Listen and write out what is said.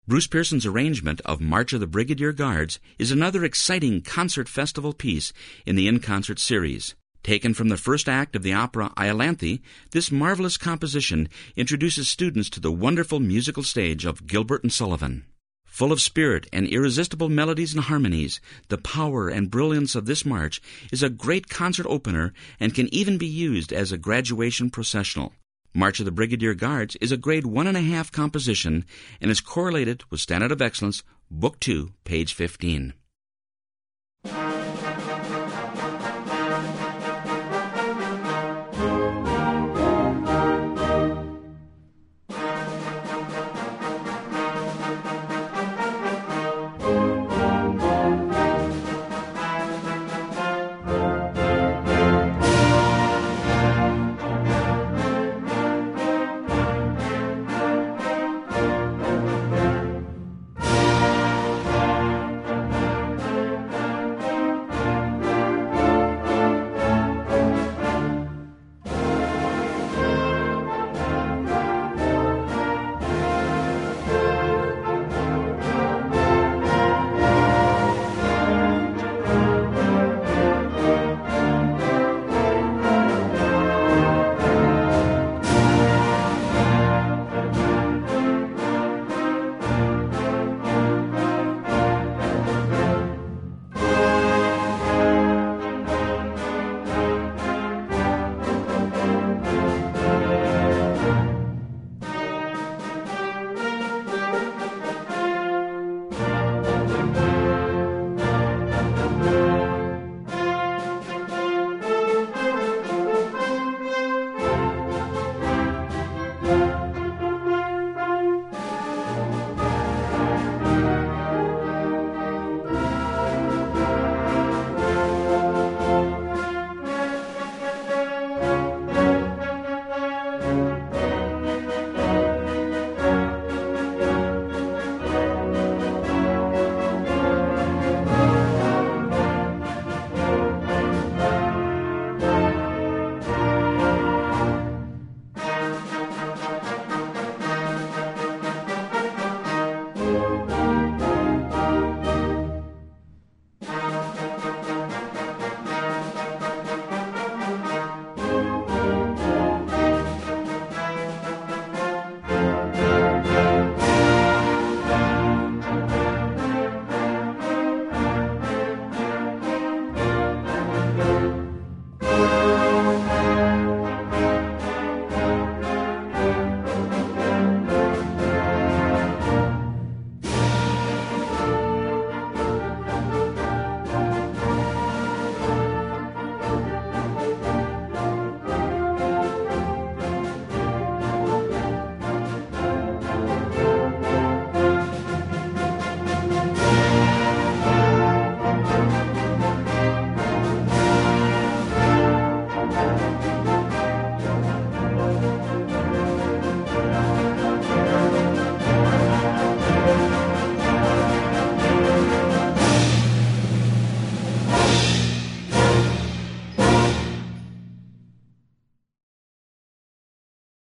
Bruce Pearson's arrangement of March of the Brigadier Guards is another exciting concert festival piece in the In Concert series. Taken from the first act of the opera Iolanthe, this marvelous composition introduces students to the wonderful musical stage of Gilbert and Sullivan. Full of spirit and irresistible melodies and harmonies, the power and brilliance of this march is a great concert opener and can even be used as a graduation processional. March of the Brigadier Guards is a grade 1.5 composition and is correlated with Standard of Excellence, Book 2, page 15.